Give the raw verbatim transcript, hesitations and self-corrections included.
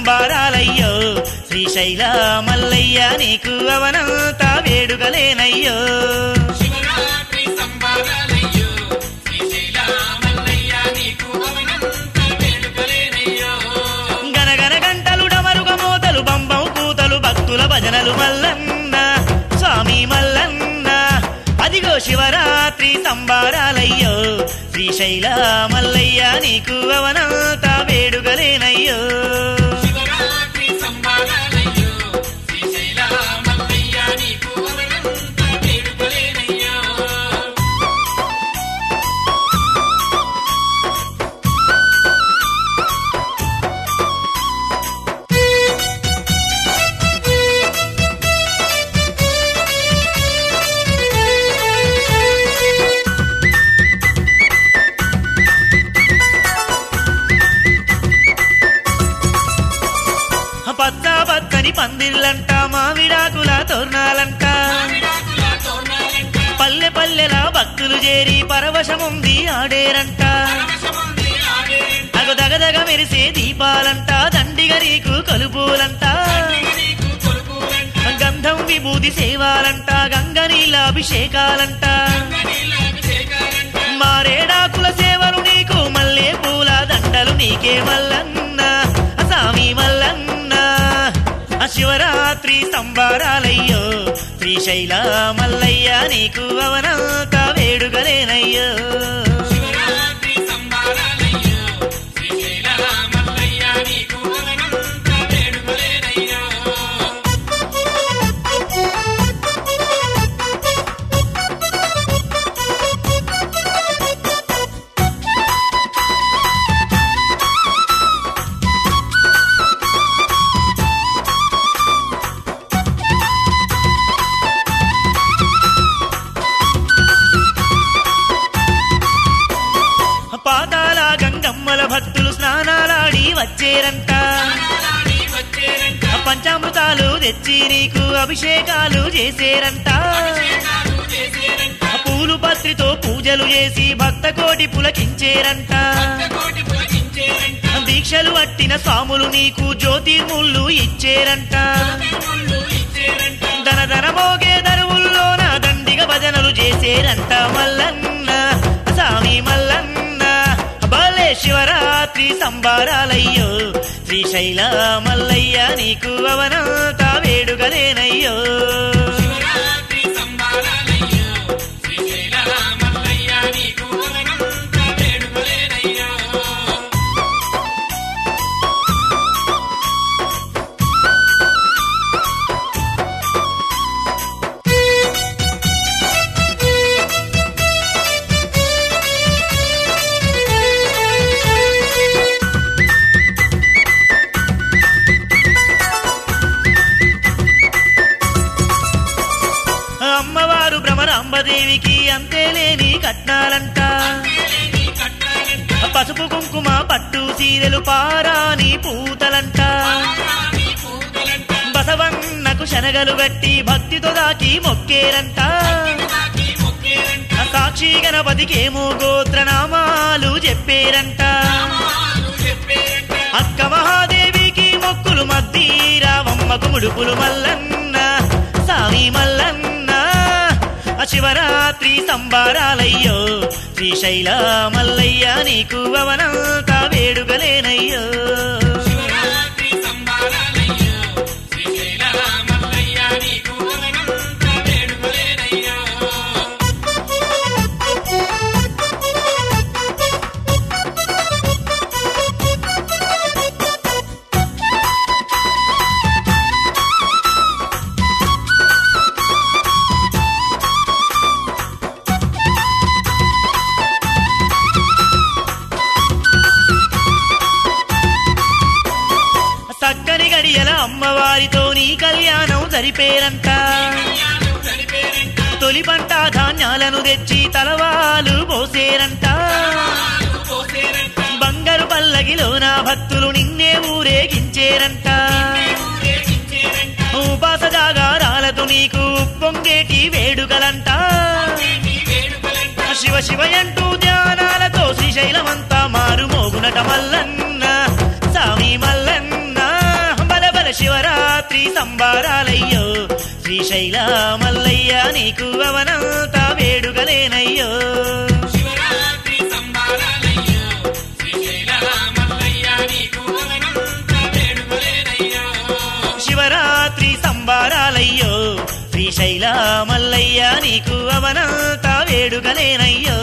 సంబారాలయ్యో శ్రీశైల మల్లయ్య నీకు అవనంత వేడుకలేనయ్యో శివరాత్రి సంబరాలయ్యో శ్రీశైల మల్లయ్య నీకు అవనంత వేడుకలేనయ్యో గనగన గంటలు డమరుగ మోతలు బంబం కూతలు భక్తుల భజనలు మల్లన్న స్వామి మల్లన్న అదిగో శివరాత్రి సంబారాలయ్యో శ్రీశైల మల్లయ్య నీకు అవనంత వేడుకలేనయ్యో శివరాత్రి సంబరాలయ్యో శ్రీశైల మల్లయ్య నీకు అవనంత వేడుకలేనయ్యో పచ్చ పచ్చని పందిర్లంట మామిడాకుల తోరణాలంట విడాకుల తోరణాలంట పల్లె పల్లెల భక్తులు చేరి పరవశముంది ఆడేరంట పరవశముంది ఆడేంట అగు దగదగ మెరిసే దీపాలంట దండిగ నీకు కలుపులంట నీకు కొలుపులంట గంధం విభూతి సేవాలంట గంగ నీళ్ళ అభిషేకాలంట నీలాభిషేకాలంట మారేడాకుల సేవలు నీకు మల్లె పూల దండలు నీకే మల్లన్న స్వామి మల్లన్న శివరాత్రి సంబారాలయ్యో శ్రీశైల మల్లయ్య నీకు అవనంత వేడుకలేనయ్యో శివరాత్రి సంబరాలయ్యో శ్రీశైల మల్లయ్య నీకు అవనంత వేడుకలేనయ్యో పాతాల గంగమ్మల భక్తులు స్నానాలాడి వచ్చేరంట నానాడి వచ్చేరంట పంచామృతాలు తెచ్చి నీకు అభిషేకాలు చేసేరంట అభిషేకాలు చేసేరంట పూలు పత్రితో పూజలు చేసి భక్త కోటి పులకించేరంట కోటి పులకించేరంట దీక్షలు పట్టిన స్వాములు నీకు జ్యోతిర్ముళ్ళు ఇచ్చేరంట తిరుముళ్ళు ఇచ్చేరంట ధన ధన మోగే దరువుల్లోన దండిగ భజనలు చేసేరంట మల్లన్న స్వామి మల్లన్న భలే శివరాత్రి సంబారాలయ్యో శ్రీశైల మల్లయ్య నీకు అవనంత వేడుకలేనయ్యో శివరాత్రి సంబరాలయ్యో శ్రీశైల మల్లయ్య నీకు అవనంత వేడుకలేనయ్యో అమ్మవారు భ్రమరాంబదేవికి అంతేలేని కట్నాలంట నీ కట్టాలంట పసుపు కుంకుమ పట్టు సీరెలు పారాని పూతలంట నీ పూతలంట బసవన్నకు శనగలు గట్టి భక్తితో దాకి మొక్కేరంట నాకి మొక్కేరంట సాక్షి గణపతికేమో గోత్రనామాలు చెప్పేరంట నామాలు చెప్పేరంట అక్క మహాదేవికి మొక్కులు మద్దీరావమ్మకు ముడుపులు మల్లన్న సామి మల్లన్న శివరాత్రి సంబారాలయ్యో శ్రీశైల మల్లయ్య నీకు అవనంత వేడుకలేనయ్యో శివరాత్రి సంబరాలయ్యో శ్రీశైల మల్లయ్య నీకు అవనంత వేడుకలేనయ్యో చక్కని గడియల అమ్మవారితో నీ కళ్యాణం జరిపేరంట కళ్యాణం జరిపేరంట తొలి పంట ధాన్యాలను తెచ్చి తలవాలు పోసేరంట పాలు పోసేరంట బంగారు పల్లకిలో నా భక్తులు నిన్నే ఊరేగించేరంట ఊరేగించేరంట ఉపాస జాగారాలతో నీకు పొంగేటి వేడుకలంట నీ వేడుకలంట శివ శివయంటూ ధ్యానాలతో శ్రీశైలమంతా మారుమోగునట మల్లన్న సామి మల్లన్న సంబారాలయ్యో శ్రీశైల మల్లయ్య నీకు అవనంతా వేడుకలేనయ్యో శివరాత్రి సంబరాలయ్యో శ్రీశైల మల్లయ్య నీకు అవనంతా వేడుకలేనయ్యో శివరాత్రి సంబారాలయ్యో శ్రీశైల మల్లయ్య నీకు అవనంతా వేడుకలేనయ్యో